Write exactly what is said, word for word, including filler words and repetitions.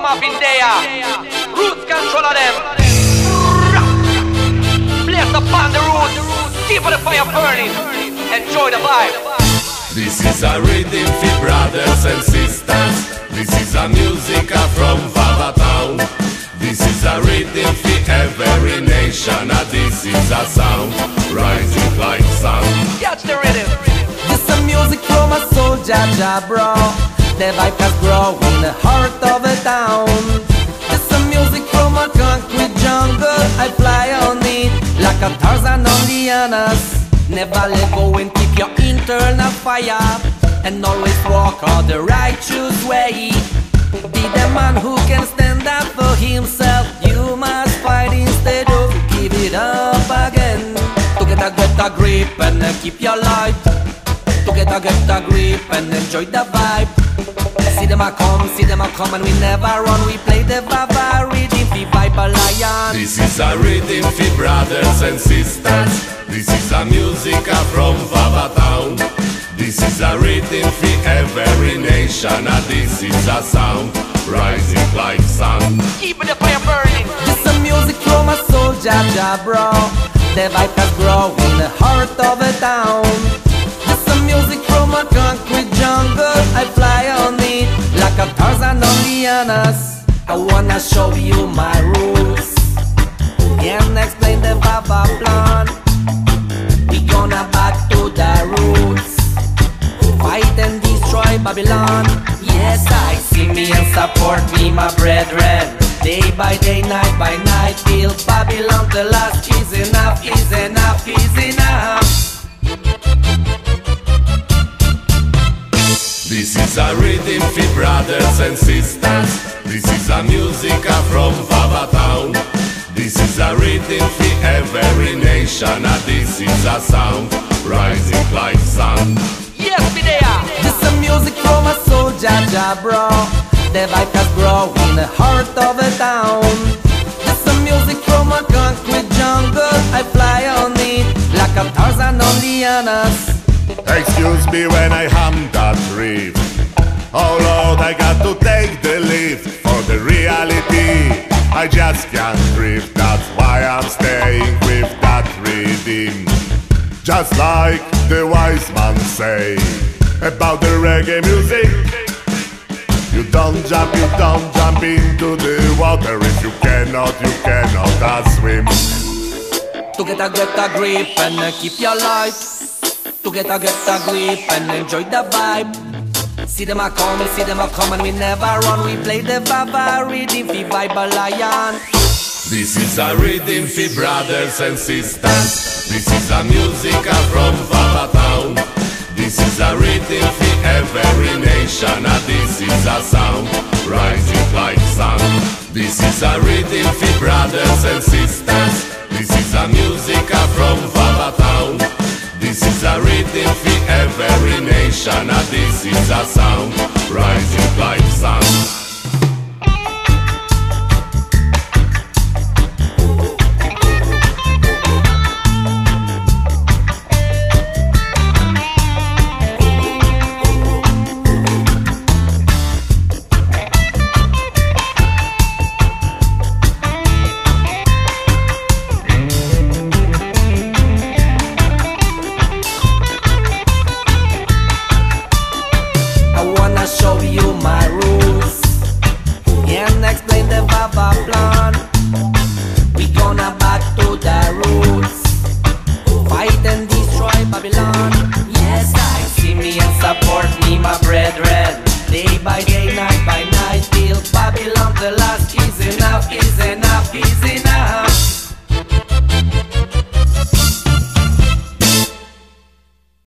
up in there. Roots control of them. Place upon the roots. Keep the fire burning. Enjoy the vibe. This is a rhythm for brothers and sisters. This is a music from Vava Town. This is a rhythm for every nation. And this is a sound rising like sun. Catch the rhythm. This is music from a soldier, ja, bro. The vibe has grown in the heart of a town. This is music from a concrete jungle. I fly on it like a Tarzan on the Annas. Never let go and keep your internal fire, and always walk on the righteous way. Be the man who can stand up for himself. You must fight instead of give it up again. To get a, get a grip and uh, keep your life. To get a, get a grip and enjoy the vibe. See them a come, see them a come, and we never run. We play the Vava rhythm, we vibe a lion. This is a rhythm for brothers and sisters. This is a music from Vava Town. This is a rhythm for every nation. And this is a sound rising like sun. Keep the fire burning. This is music from a soldier, ja, bro. The vibe has grown in the heart of a town. This is music from a concrete jungle. I fly on it like a Tarzan on the Annas. I wanna show you my roots and explain the Vava plan. We gonna back to the roots, fight and destroy Babylon. Yes, I see me and support me, my brethren. Day by day, night by night, till Babylon the last is enough, is enough, is enough. This is a rhythm for brothers and sisters. This is a music from Vava Town. This is a rhythm for every nation. And this is a sound rising like sun. Yes, be there. This is music from a soldier, ja, bro. The vibe has grown in the heart of a town. This is music from a concrete jungle. I fly on it like a Tarzan on the Annas. Excuse me when I hum that riff. Oh Lord, I got to take the lead. For the reality, I just can't drift. That's why I'm staying with that rhythm. Just like the wise man say about the reggae music. You don't jump, you don't jump into the water. If you cannot, you cannot uh, swim. To get a, get a grip and uh, keep your life. To get a, get a grip and enjoy the vibe. See them a come, see them a come, and we never run. We play the Vava rhythm, we vibe a lion. This is a rhythm for brothers and sisters. This is a music from Vava Town. This is a rhythm for every nation. And this is a sound rising like sun. This is a rhythm for brothers and sisters. This is a music from Vava Town. This is a rhythm for every nation. And this is a sound rising like sun. Show you my rules and explain the Vava plan. We gonna back to the roots, fight and destroy Babylon. Yes, I see me and support me, my brethren. Day by day, night by night, till Babylon the last is enough, is enough, is enough.